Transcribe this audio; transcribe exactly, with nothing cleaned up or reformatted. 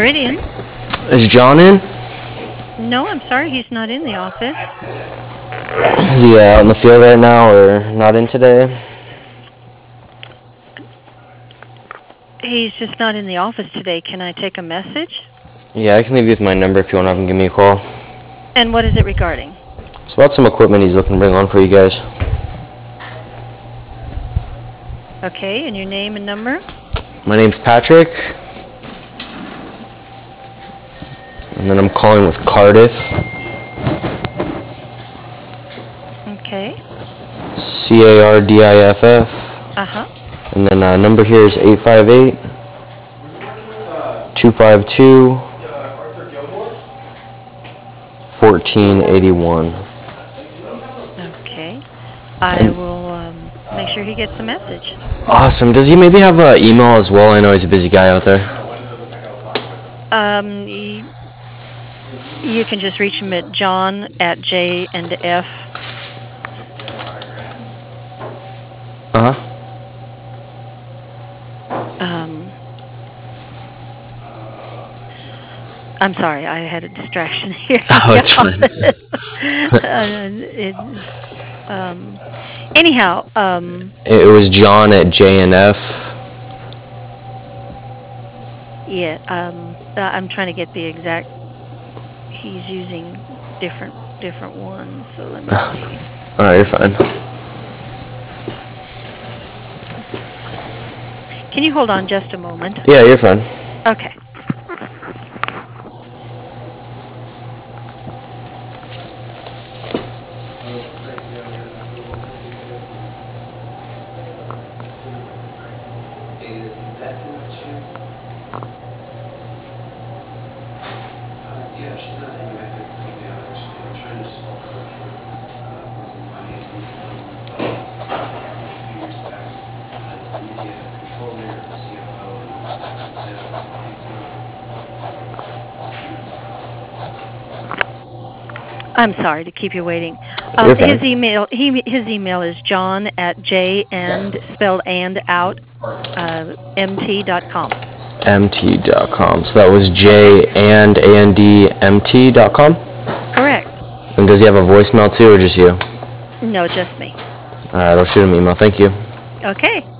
Meridian. Is John in? No, I'm sorry, he's not in the office. Is he uh, out in the field right now or not in today? He's just not in the office today. Can I take a message? Yeah, I can leave you with my number if you want to have him give me a call. And what is it regarding? It's about some equipment he's looking to bring on for you guys. Okay, and your name and number? My name's Patrick. And then I'm calling with Cardiff. Okay. C A R D I F F. Uh-huh. And then uh, number here is eight five eight, two five two, one four eight one. Okay. I will um, make sure he gets the message. Awesome. Does he maybe have an email as well? I know he's a busy guy out there. Um, y- you can just reach him at John at J and F. Uh-huh. Um, I'm sorry, I had a distraction here. Oh, it's fine. uh, it, um, anyhow, um, It was John at J and F. yeah, um, uh, I'm trying to get the exact. He's using different different ones, so let me see. All right, you're fine. Can you hold on just a moment? Yeah, you're fine. Okay. I'm sorry to keep you waiting. Um, his email he his email is john at j and spelled and out uh, mt dot com. mt dot com. So that was J and A N D M T dot com? Correct. And does he have a voicemail too, or just you? No, just me. All right, I'll shoot him an email. Thank you. Okay.